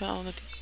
cada uno tiene...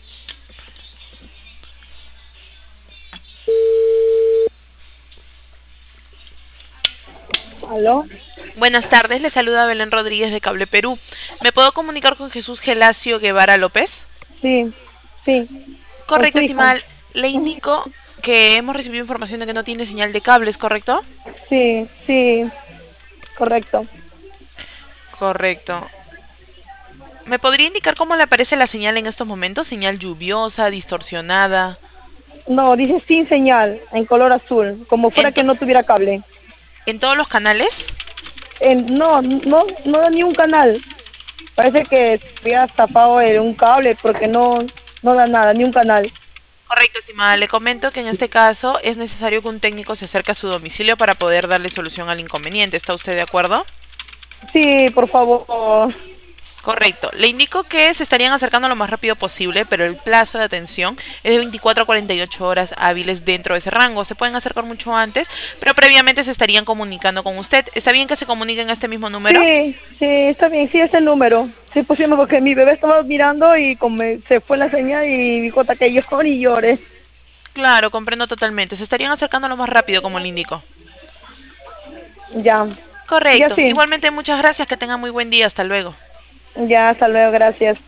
¿Aló? Buenas tardes, le saluda Belén Rodríguez de Cable Perú. ¿Me puedo comunicar con Jesús Gelacio Guevara López? Sí, sí, con su Correcto, hija. estimada. Le indico que hemos recibido información de que no tiene señal de cables, ¿correcto? Sí, sí, correcto. Correcto. ¿Me podría indicar cómo le aparece la señal en estos momentos? ¿Señal lluviosa, distorsionada? No, dice sin señal, en color azul, como fuera ¿En, que no tuviera cable. en todos los canales? No, no da ni un canal. Parece que se había tapado un cable porque no da nada, ni un canal. Correcto, estimada. Le comento que en este caso es necesario que un técnico se acerque a su domicilio para poder darle solución al inconveniente. ¿Está usted de acuerdo? Sí, por favor. Correcto. Le indico que se estarían acercando lo más rápido posible, pero el plazo de atención es de 24 a 48 horas hábiles dentro de ese rango. Se pueden acercar mucho antes, pero previamente se estarían comunicando con usted. ¿Está bien que se comuniquen a este mismo número? Sí, sí, está bien, sí, ese número. Sí, es posible porque mi bebé estaba mirando y como se fue la señal y mi jota que llore y llore. Claro, comprendo totalmente. Se estarían acercando lo más rápido, como le indico. Ya, ya Correcto. sí, Igualmente, muchas gracias. Que tenga muy buen día. Hasta luego. ya, hasta luego, gracias.